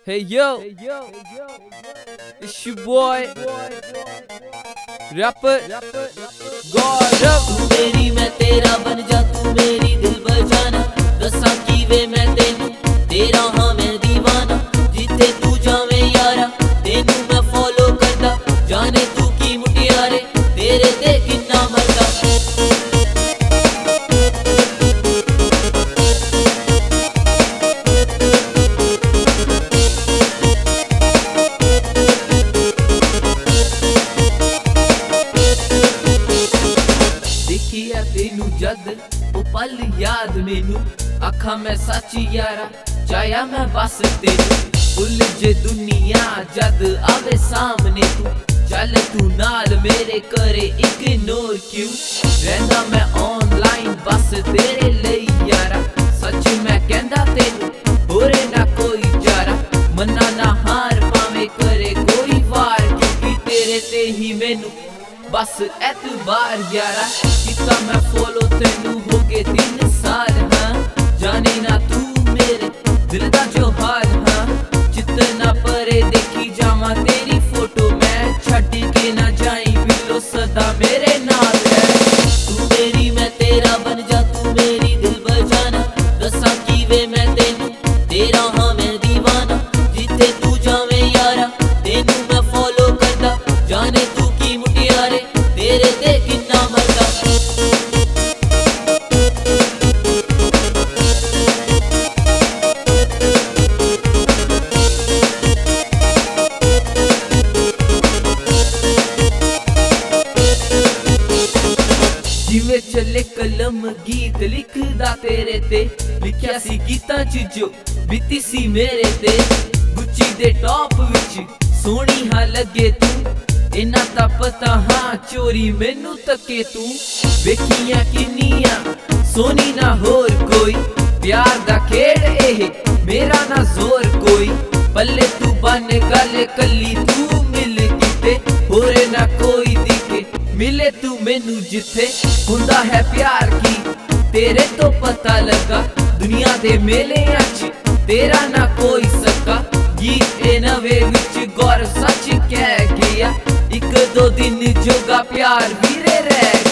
Hey yo, it's your boy, rapper Gaurav। तू मेरी मैं तेरा बन जा, तू मेरी दिल बजाना। दसा की वे मैं तेनू, तेरा हाँ मैं दीवाना। जिथे तू जावे यारा, तेनू मैं फॉलो करदा। जाने तू की मुटियारे, तेरे ते किन्ना मरदा। देखिया तेनू जद ओ पल याद मैनू, आखा मैं सच यारा, चाया मैं बस तेनू। भुल जे दुनिया जद आवे सामने तू, चल तू नाल मेरे करे इग्नोर क्यों। रहंदा मैं ऑनलाइन बस तेरे लई यारा, सच मैं कहंदा तेनू होरे ना कोई चारा। मन्ना ना हार पावे करे कोई वार, क्योंकि तेरे ते ही मैनू बस एतबार यारा। किता मैं फॉलो तेनू हो गए 3 साल, हाँ जाने ना तू मेरे दिल दा जो हाल। हाँ जितना परे देखी जावा तेरी फोटो, मैं छड्ड के ना जाई बिलो सदा मेरे नाल है। तू मेरी मैं तेरा बन जा, तू मेरी दिल बजाना। दसा की वे मैं तेनू, तेरा हाँ मैं दीवाना। जिथे तू जावे यारा, तेनू मैं फॉलो करदा। जाने तू की मुटियारे, तेरे ते किन्ना मरदा। जिवें चले कलम गीत लिखदा तेरे ते, लिखिया सी गीतां च जो बीती सी मेरे ते। गुच्ची दे टॉप विच सोहनी हाँ लगे तू, इन्ना तां पता हाँ चोरी मैनू तके तू। वेखियां किन्नियां सोहनी ना होर कोई, प्यार दा खेड़ एह मेरा ना जोर कोई। पल्ले तू बन गल कली तू मिल किते, होरे ना कोई दिखे मिले तू मैनू जिथे। हुंदा है प्यार की तेरे तो पता लगा, दुनिया दे मेले अच तेरा ना कोई सका। गीत ए नवे विच गौर सच कह गया, 1-2 दिन जोगा प्यार वीरे रह